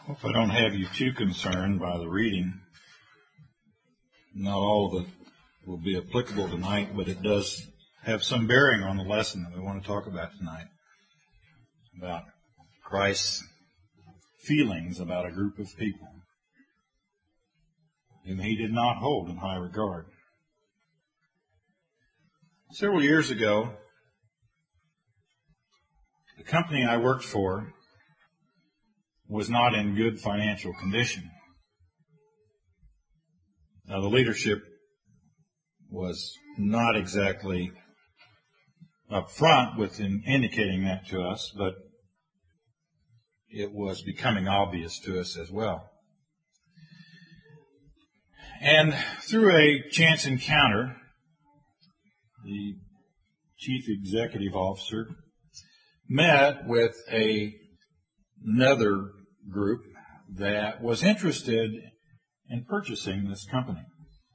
Hope I don't have you too concerned by the reading. Not all of it will be applicable tonight, but it does have some bearing on the lesson that we want to talk about tonight, about Christ's feelings about a group of people whom he did not hold in high regard. Several years ago, the company I worked for was not in good financial condition. Now, the leadership was not exactly upfront with indicating that to us, but it was becoming obvious to us as well. And through a chance encounter, the chief executive officer met with another group that was interested in purchasing this company.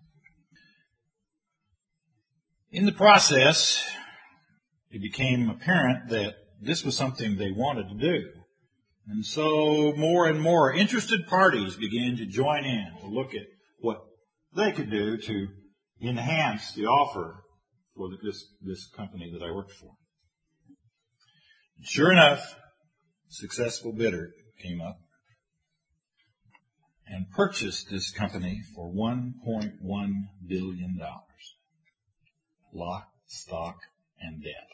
In the process, it became apparent that this was something they wanted to do. And so more and more interested parties began to join in to look at what they could do to enhance the offer for this company that I worked for. Sure enough, a successful bidder came up and purchased this company for $1.1 billion. Lock, stock, and debt.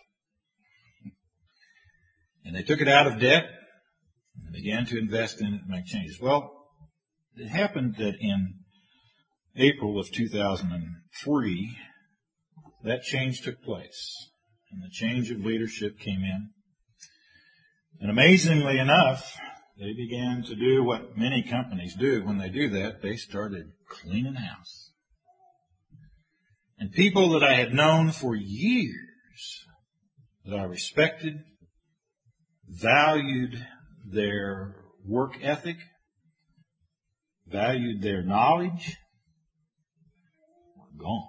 And they took it out of debt and began to invest in it and make changes. Well, it happened that in April of 2003, that change took place, and the change of leadership came in. And amazingly enough, they began to do what many companies do. When they do that, they started cleaning house. And people that I had known for years, that I respected, valued their work ethic, valued their knowledge, were gone.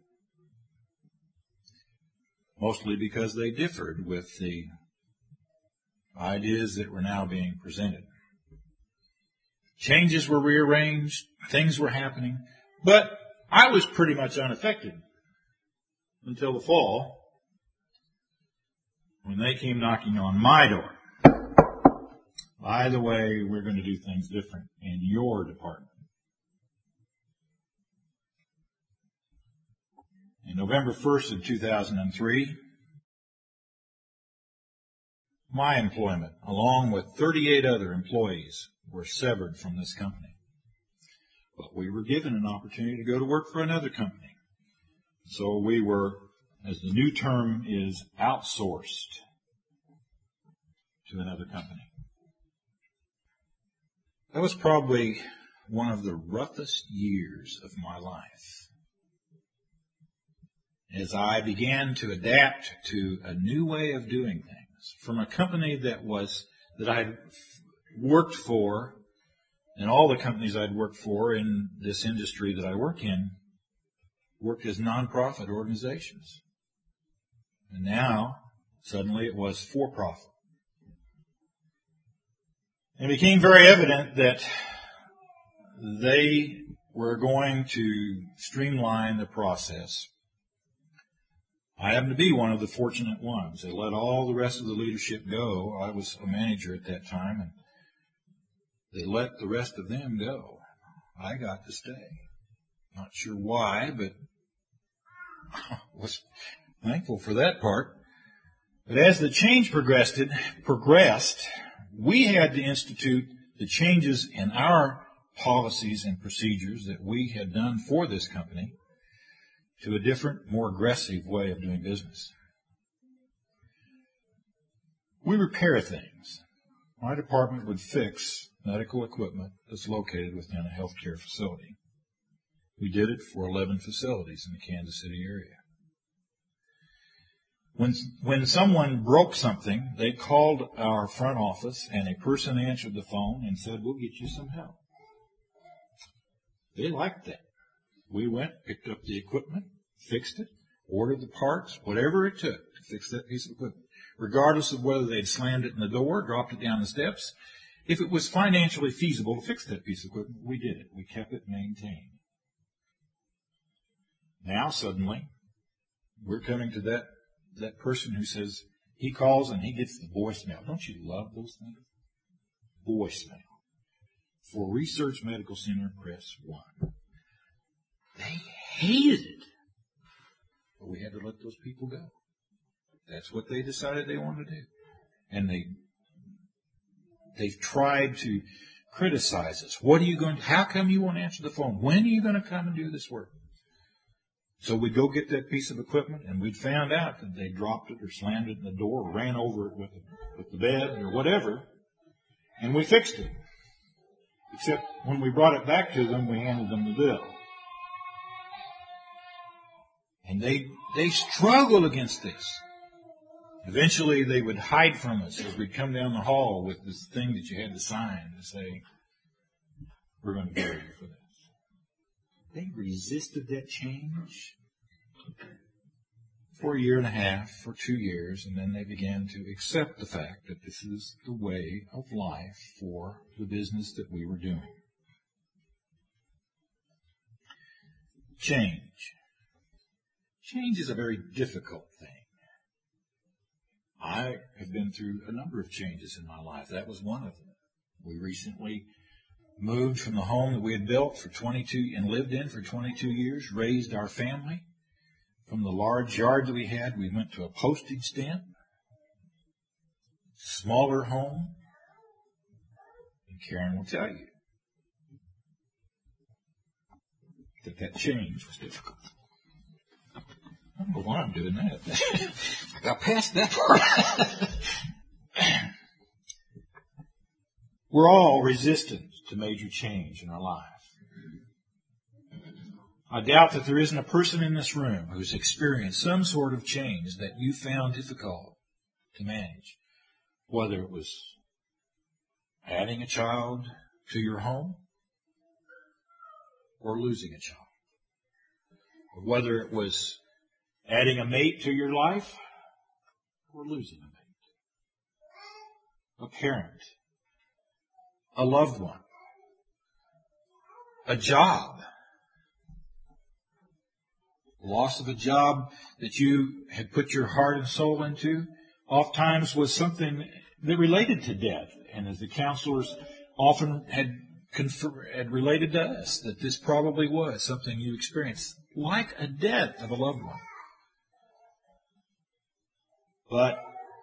Mostly because they differed with the ideas that were now being presented. Changes were rearranged, things were happening, but I was pretty much unaffected until the fall, when they came knocking on my door. By the way, we're going to do things different in your department. In November 1st of 2003, my employment, along with 38 other employees, were severed from this company. But we were given an opportunity to go to work for another company. So we were, as the new term is, outsourced to another company. That was probably one of the roughest years of my life, as I began to adapt to a new way of doing things from a company that I worked for, and all the companies I'd worked for in this industry that I work in worked as nonprofit organizations. And now, suddenly, it was for-profit. It became very evident that they were going to streamline the process. I happened to be one of the fortunate ones. They let all the rest of the leadership go. I was a manager at that time, and they let the rest of them go. I got to stay. Not sure why, but I was thankful for that part. But as the change progressed, we had to institute the changes in our policies and procedures that we had done for this company to a different, more aggressive way of doing business. We repair things. My department would fix medical equipment that's located within a healthcare facility. We did it for 11 facilities in the Kansas City area. When someone broke something, they called our front office, and a person answered the phone and said, "We'll get you some help." They liked that. We went, picked up the equipment, fixed it, ordered the parts, whatever it took to fix that piece of equipment, regardless of whether they'd slammed it in the door, dropped it down the steps, If it was financially feasible to fix that piece of equipment, we did it. We kept it maintained. Now, suddenly, we're coming to that person who says, he calls and he gets the voicemail. Don't you love those things? Voicemail. For Research Medical Center, press 1. They hated it. But we had to let those people go. That's what they decided they wanted to do. And they've tried to criticize us. How come you won't answer the phone? When are you going to come and do this work? So we'd go get that piece of equipment, and we'd found out that they dropped it or slammed it in the door or ran over it with the bed or whatever, and we fixed it. Except when we brought it back to them, we handed them the bill. And they struggled against this. Eventually, they would hide from us as we'd come down the hall with this thing that you had to sign to say, we're going to bury you for this. They resisted that change for a year and a half, for 2 years, and then they began to accept the fact that this is the way of life for the business that we were doing. Change. Change is a very difficult thing. I have been through a number of changes in my life. That was one of them. We recently moved from the home that we had built for 22 and lived in for 22 years, raised our family. From the large yard that we had, we went to a postage stamp, smaller home. And Karen will tell you that change was difficult. I don't know why I'm doing that. I got past that part. We're all resistant to major change in our life. I doubt that there isn't a person in this room who's experienced some sort of change that you found difficult to manage, whether it was adding a child to your home or losing a child, or whether it was adding a mate to your life or losing a mate, a parent, a loved one, a job. Loss of a job that you had put your heart and soul into oftentimes was something that related to death. And as the counselors often had related to us, that this probably was something you experienced, like a death of a loved one. But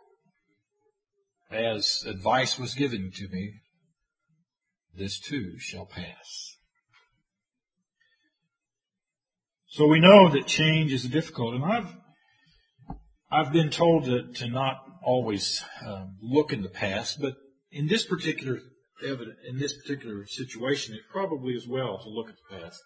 as advice was given to me, this too shall pass. So we know that change is difficult, and I've been told to not always look in the past, but in this particular situation, it probably is well to look at the past.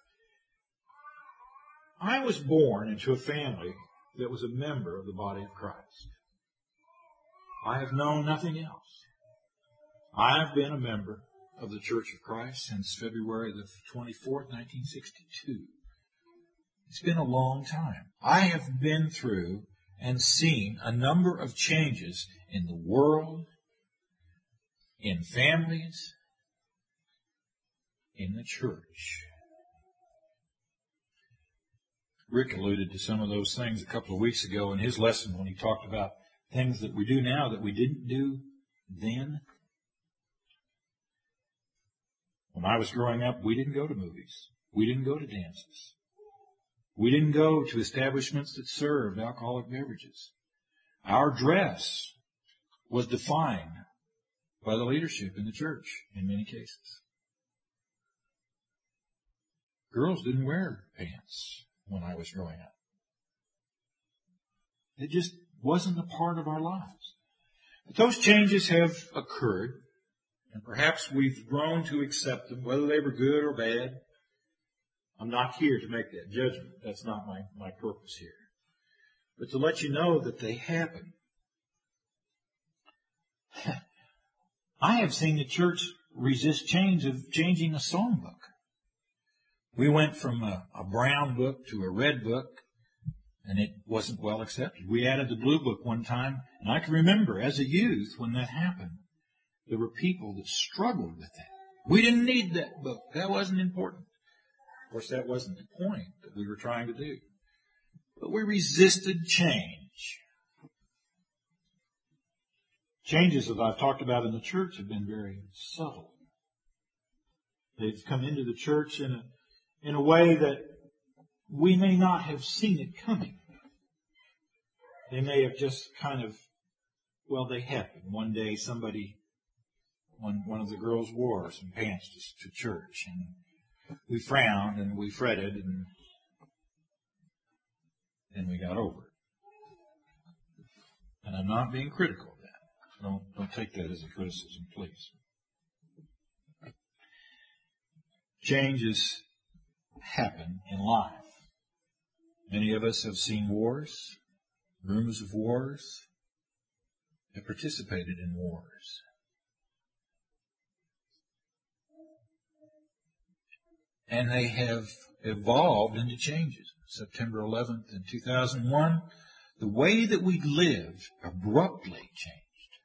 I was born into a family that was a member of the body of Christ. I have known nothing else. I have been a member of the Church of Christ since February the 24th, 1962. It's been a long time. I have been through and seen a number of changes in the world, in families, in the church. Rick alluded to some of those things a couple of weeks ago in his lesson when he talked about things that we do now that we didn't do then. When I was growing up, we didn't go to movies. We didn't go to dances. We didn't go to establishments that served alcoholic beverages. Our dress was defined by the leadership in the church in many cases. Girls didn't wear pants when I was growing up. It just wasn't a part of our lives. But those changes have occurred, and perhaps we've grown to accept them, whether they were good or bad. I'm not here to make that judgment. That's not my purpose here. But to let you know that they happen. I have seen the church resist change of changing a songbook. We went from a brown book to a red book, and it wasn't well accepted. We added the blue book one time, and I can remember as a youth when that happened. There were people that struggled with that. We didn't need that book. That wasn't important. Of course, that wasn't the point that we were trying to do. But we resisted change. Changes that I've talked about in the church have been very subtle. They've come into the church in a way that we may not have seen it coming. They may have just kind of, they happened. One day one of the girls wore some pants to church, and we frowned and we fretted, and then we got over it. And I'm not being critical of that. Don't take that as a criticism, please. Changes happen in life. Many of us have seen wars, rumors of wars, have participated in wars. And they have evolved into changes. September 11th in 2001, the way that we lived abruptly changed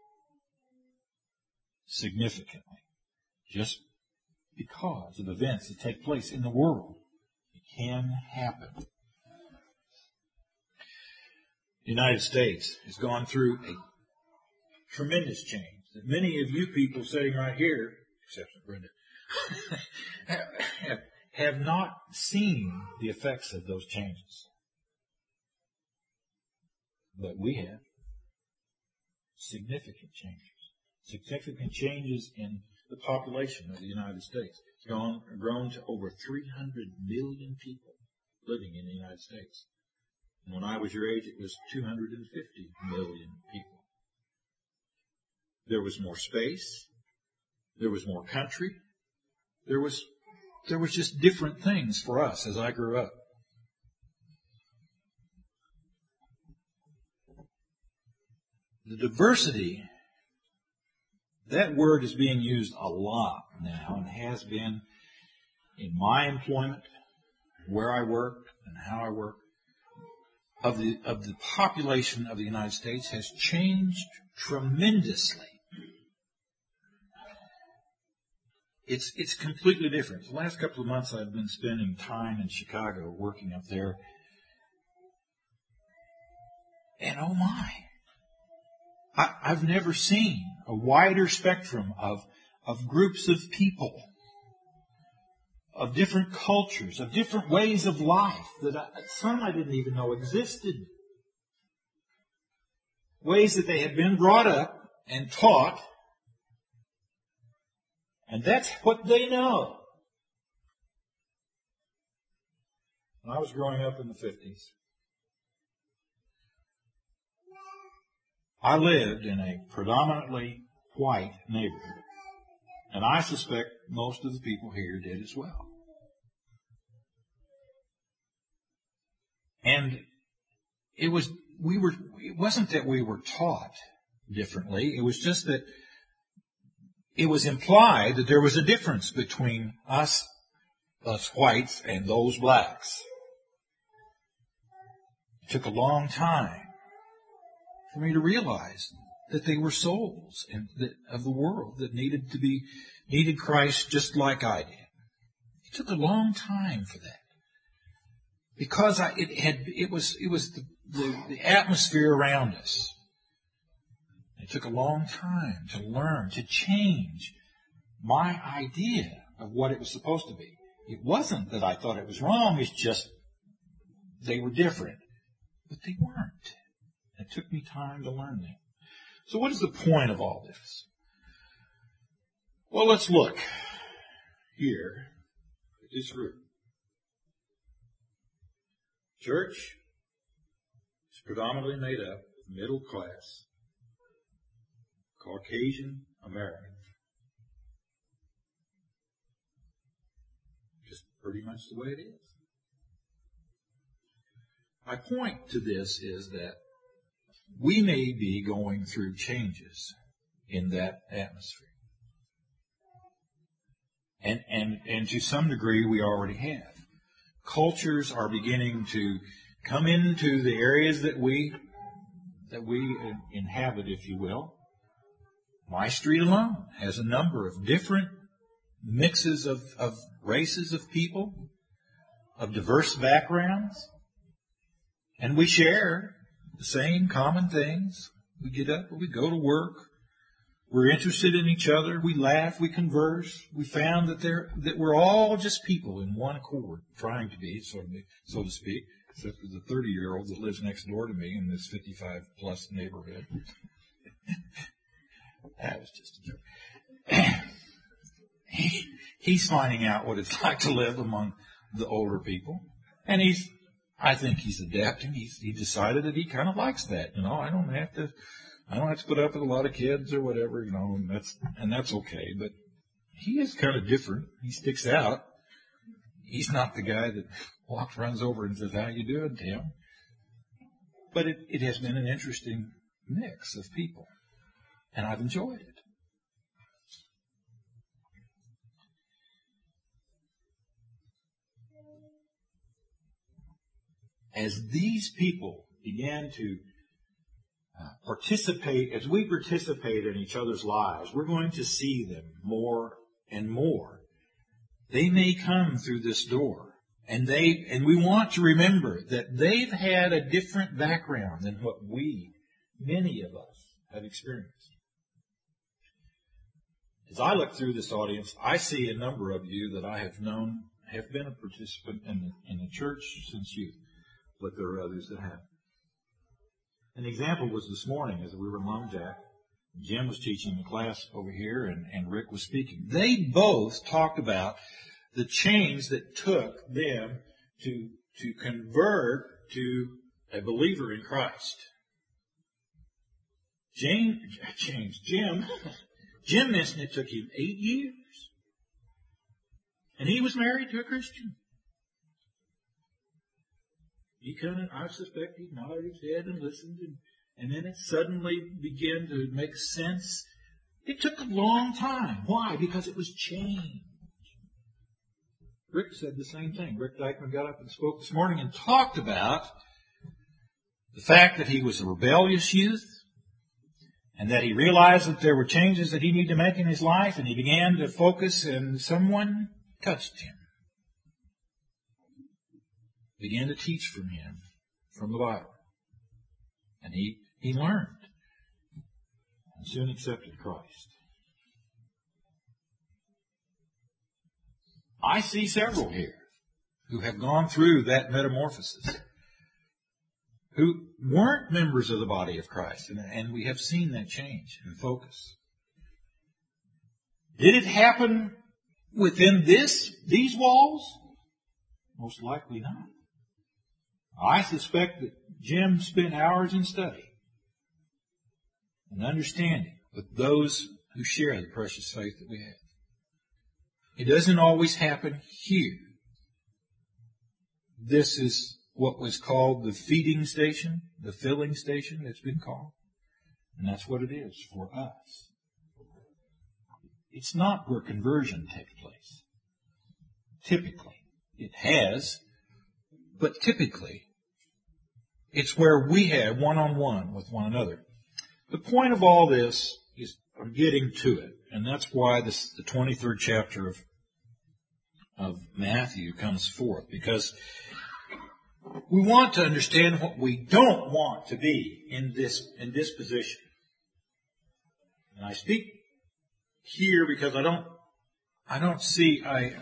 significantly, just because of events that take place in the world. It can happen. The United States has gone through a tremendous change that many of you people sitting right here, except for Brenda, have not seen the effects of those changes. But we have. Significant changes. Significant changes in the population of the United States. It's grown to over 300 million people living in the United States. And when I was your age, it was 250 million people. There was more space. There was more country. There was just different things for us as I grew up. The diversity, that word is being used a lot now and has been in my employment, where I work and how I work, of the population of the United States has changed tremendously. It's completely different. The last couple of months I've been spending time in Chicago working up there. And oh my, I've never seen a wider spectrum of groups of people, of different cultures, of different ways of life that some I didn't even know existed. Ways that they had been brought up and taught. And that's what they know. When I was growing up in the 50s, I lived in a predominantly white neighborhood. And I suspect most of the people here did as well. And it wasn't that we were taught differently. It was just that it was implied that there was a difference between us whites, and those blacks. It took a long time for me to realize that they were souls of the world that needed Christ just like I did. It took a long time for that, because it was the atmosphere around us. It took a long time to learn, to change my idea of what it was supposed to be. It wasn't that I thought it was wrong, it's just they were different. But they weren't. It took me time to learn that. So what is the point of all this? Well, let's look here at this group. Church is predominantly made up of middle class, Caucasian American. Just pretty much the way it is. My point to this is that we may be going through changes in that atmosphere. And to some degree we already have. Cultures are beginning to come into the areas that we inhabit, if you will. My street alone has a number of different mixes of races of people, of diverse backgrounds, and we share the same common things. We get up, we go to work, we're interested in each other, we laugh, we converse. We found that we're all just people in one accord, trying to be, so to speak, except for the 30-year-old that lives next door to me in this 55-plus neighborhood. That was just a joke. He's finding out what it's like to live among the older people, and I think he's adapting. He decided that he kind of likes that. I don't have to put up with a lot of kids or whatever. And that's okay. But he is kind of different. He sticks out. He's not the guy that runs over and says, "How you doing, Tim?" But it has been an interesting mix of people, and I've enjoyed it. As these people began to participate, as we participate in each other's lives, we're going to see them more and more. They may come through this door, and we want to remember that they've had a different background than what many of us, have experienced. As I look through this audience, I see a number of you that I have known have been a participant in the church since youth. But there are others that haven't. An example was this morning as we were in Lone Jack. Jim was teaching the class over here, and Rick was speaking. They both talked about the change that took them to convert to a believer in Christ. Jim mentioned it took him 8 years. And he was married to a Christian. He I suspect he nodded his head and listened, and then it suddenly began to make sense. It took a long time. Why? Because it was change. Rick said the same thing. Rick Dykeman got up and spoke this morning and talked about the fact that he was a rebellious youth and that he realized that there were changes that he needed to make in his life, and he began to focus, and someone touched him. Began to teach from him, from the Bible. And he learned and soon accepted Christ. I see several here who have gone through that metamorphosis, who weren't members of the body of Christ, and we have seen that change and focus. Did it happen within these walls? Most likely not. I suspect that Jim spent hours in study and understanding with those who share the precious faith that we have. It doesn't always happen here. This is what was called the feeding station, the filling station, it's been called. And that's what it is for us. It's not where conversion takes place. Typically, it has, but typically, it's where we have one-on-one with one another. The point of all this is I'm getting to it, and that's why the 23rd chapter of Matthew comes forth, because we want to understand what we don't want to be in this position. And I speak here because I don't see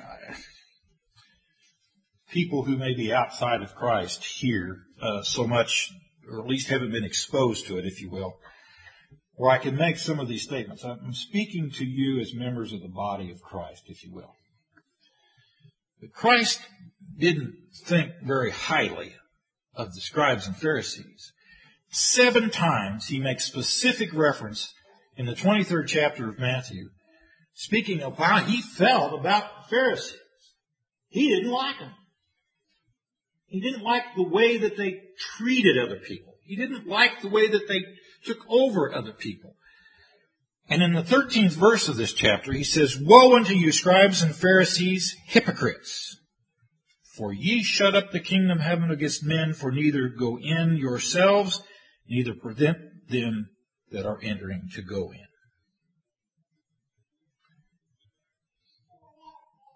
people who may be outside of Christ here so much, or at least haven't been exposed to it, if you will, where I can make some of these statements. I'm speaking to you as members of the body of Christ, if you will. But Christ didn't think very highly of the scribes and Pharisees. 7 times he makes specific reference in the 23rd chapter of Matthew, speaking of how he felt about the Pharisees. He didn't like them. He didn't like the way that they treated other people. He didn't like the way that they took over other people. And in the 13th verse of this chapter, he says, "Woe unto you, scribes and Pharisees, hypocrites! For ye shut up the kingdom of heaven against men, for neither go in yourselves, neither prevent them that are entering to go in."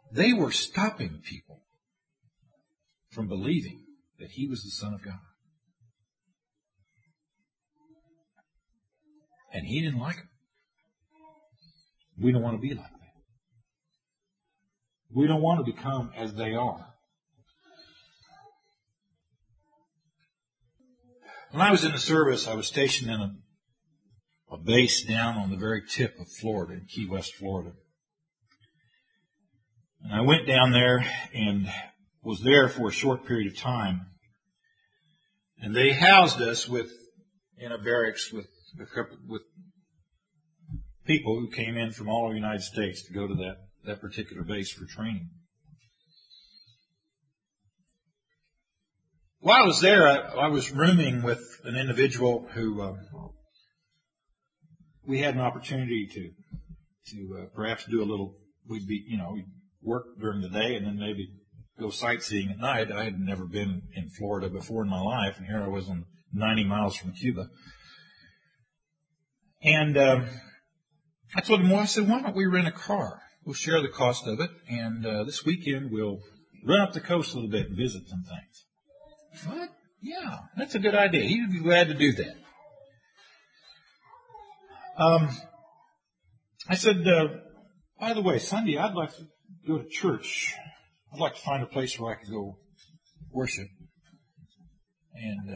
They were stopping people from believing that he was the Son of God. And he didn't like them. We don't want to be like that. We don't want to become as they are. When I was in the service, I was stationed in a base down on the very tip of Florida, in Key West, Florida. And I went down there and was there for a short period of time. And they housed us in a barracks with people who came in from all over the United States to go to that particular base for training. While I was there, I was rooming with an individual who we had an opportunity to perhaps do a little. We'd work during the day and then maybe go sightseeing at night. I had never been in Florida before in my life, and here I was 90 miles from Cuba. And I told him, I said, why don't we rent a car? We'll share the cost of it, and this weekend we'll run up the coast a little bit and visit some things. What? Yeah, that's a good idea. He'd be glad to do that. I said, by the way, Sunday I'd like to go to church. I'd like to find a place where I could go worship. And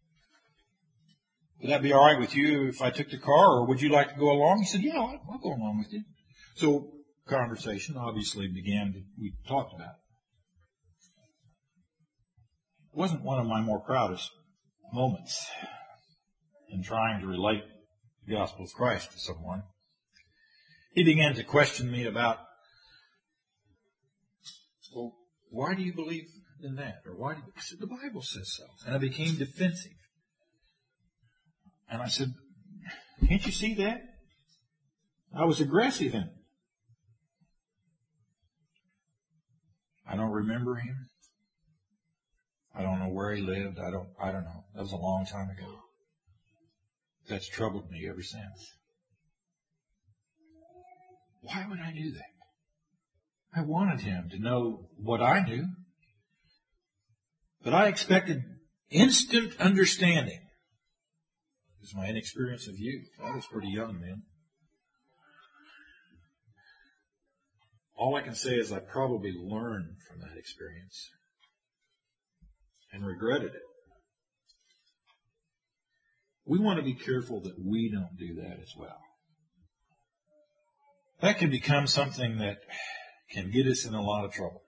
would that be all right with you if I took the car, or would you like to go along? He said, yeah, I'll go along with you. So conversation obviously began. We talked about it. It wasn't one of my more proudest moments in trying to relate the gospel of Christ to someone. He began to question me about, well, why do you believe in that? Or why do you? I said, the Bible says so. And I became defensive. And I said, can't you see that? I was aggressive in it. I don't remember him. I don't know where he lived. I don't know. That was a long time ago. That's troubled me ever since. Why would I do that? I wanted him to know what I knew. But I expected instant understanding. It was my inexperience of youth. I was pretty young then. All I can say is I probably learned from that experience and regretted it. We want to be careful that we don't do that as well. That can become something that can get us in a lot of trouble.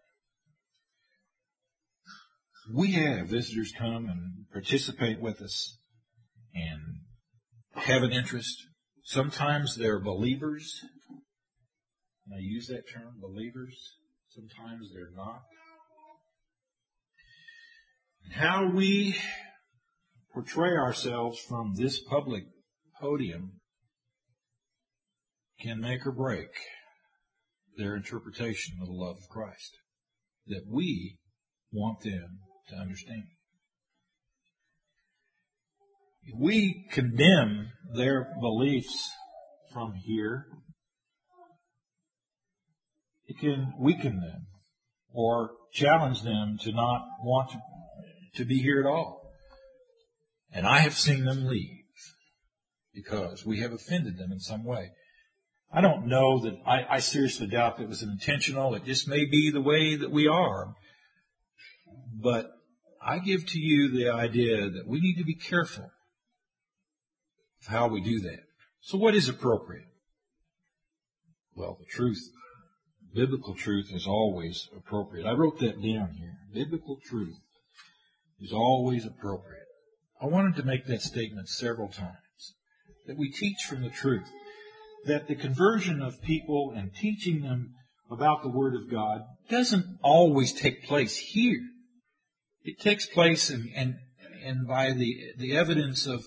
We have visitors come and participate with us and have an interest. Sometimes they're believers. And I use that term, believers. Sometimes they're not. And how we portray ourselves from this public podium can make or break their interpretation of the love of Christ that we want them to understand. If we condemn their beliefs from here, it can weaken them or challenge them to not want to be here at all. And I have seen them leave because we have offended them in some way. I don't know that, I seriously doubt that it was intentional. It just may be the way that we are. But I give to you the idea that we need to be careful of how we do that. So what is appropriate? Well, the truth, biblical truth is always appropriate. I wrote that down here. Biblical truth is always appropriate. I wanted to make that statement several times, that we teach from the truth, that the conversion of people and teaching them about the Word of God doesn't always take place here. It takes place and by the evidence of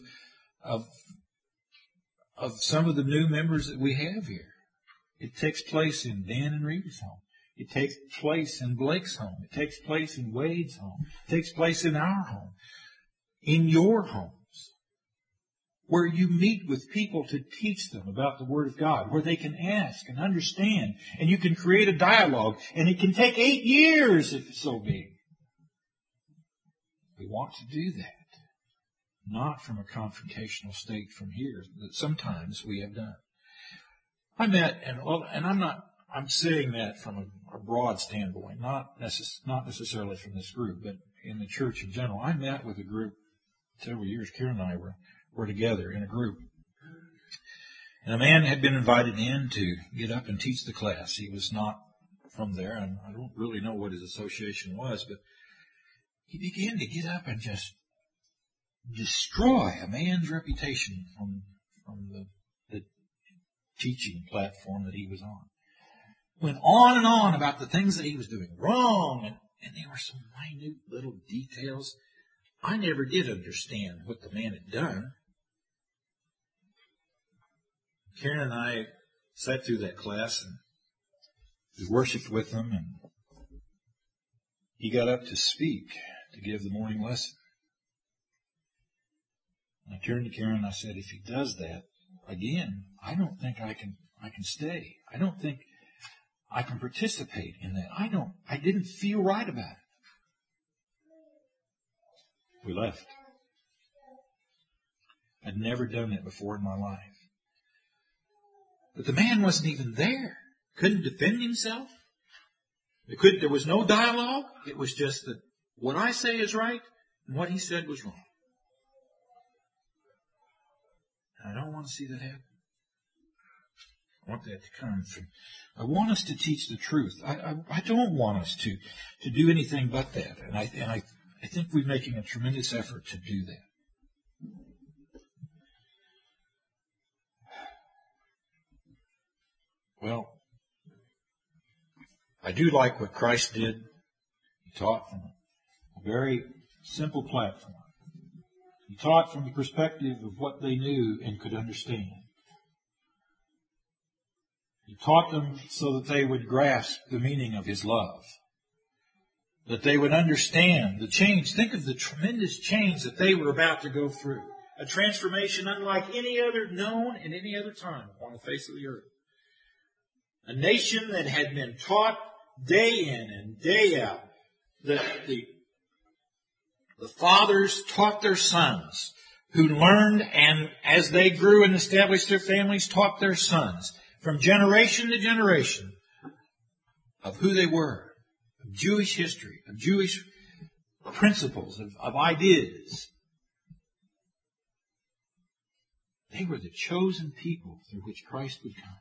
some of the new members that we have here. It takes place in Dan and Rita's home. It takes place in Blake's home. It takes place in Wade's home. It takes place in our home. In your homes. where you meet with people to teach them about the Word of God, where they can ask and understand, and you can create a dialogue, and it can take 8 years if so be. We want to do that, not from a confrontational state from here that sometimes we have done. I met, and I'm saying that from a broad standpoint, not necessarily from this group, but in the church in general. I met with a group several years. Karen and I were together in a group. And a man had been invited in to get up and teach the class. He was not from there, and I don't really know what his association was, but he began to get up and just destroy a man's reputation from the teaching platform that he was on. Went on and on about the things that he was doing wrong, and there were some minute little details. I never did understand what the man had done. Karen and I sat through that class, and we worshiped with them, and he got up to speak, to give the morning lesson. And I turned to Karen and I said, if he does that again, I don't think I can stay. I don't think I can participate in that. I didn't feel right about it. We left. I'd never done that before in my life. But the man wasn't even there. Couldn't defend himself. There was no dialogue. It was just that what I say is right and what he said was wrong. I don't want to see that happen. I want that to come from. I want us to teach the truth. I don't want us to do anything but that. And I think we're making a tremendous effort to do that. Well, I do like what Christ did. He taught from a very simple platform. He taught from the perspective of what they knew and could understand. He taught them so that they would grasp the meaning of His love, that they would understand the change. Think of the tremendous change that they were about to go through. A transformation unlike any other known in any other time on the face of the earth. A nation that had been taught day in and day out. The fathers taught their sons, who learned, and as they grew and established their families, taught their sons from generation to generation of who they were, of Jewish history, of Jewish principles, of ideas. They were the chosen people through which Christ would come.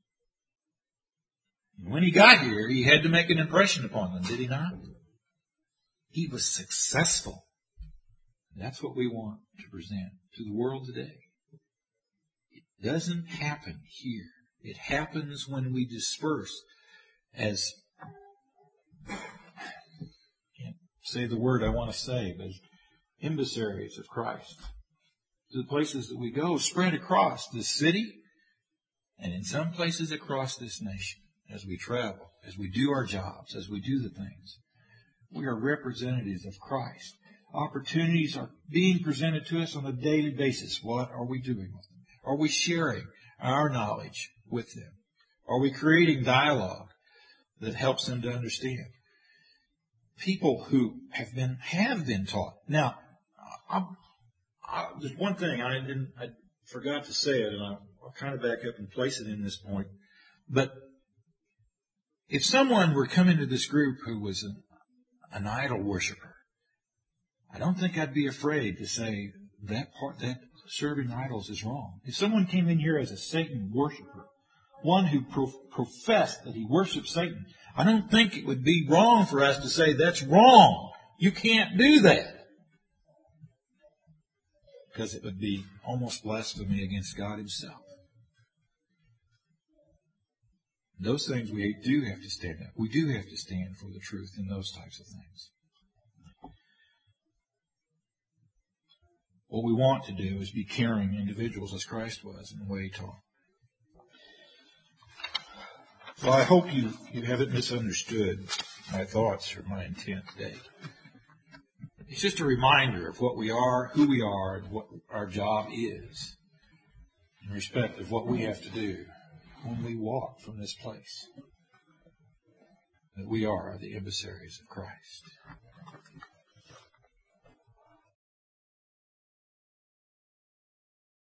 And when He got here, He had to make an impression upon them, did He not? He was successful. That's what we want to present to the world today. It doesn't happen here. It happens when we disperse as, I can't say the word I want to say, but as emissaries of Christ. To the places that we go, spread across this city, and in some places across this nation. As we travel, as we do our jobs, as we do the things. We are representatives of Christ. Opportunities are being presented to us on a daily basis. What are we doing with them? Are we sharing our knowledge with them? Are we creating dialogue that helps them to understand? People who have been taught. Now, there's one thing I forgot to say it, and I'll kind of back up and place it in this point. But if someone were coming to this group who was an idol worshiper, I don't think I'd be afraid to say that serving idols is wrong. If someone came in here as a Satan worshiper, one who professed that he worshipped Satan, I don't think it would be wrong for us to say that's wrong. You can't do that. Because it would be almost blasphemy against God Himself. Those things we do have to stand up. We do have to stand for the truth in those types of things. What we want to do is be caring individuals as Christ was in the way He taught. Well, I hope you haven't misunderstood my thoughts or my intent today. It's just a reminder of what we are, who we are, and what our job is in respect of what we have to do when we walk from this place. That we are the emissaries of Christ.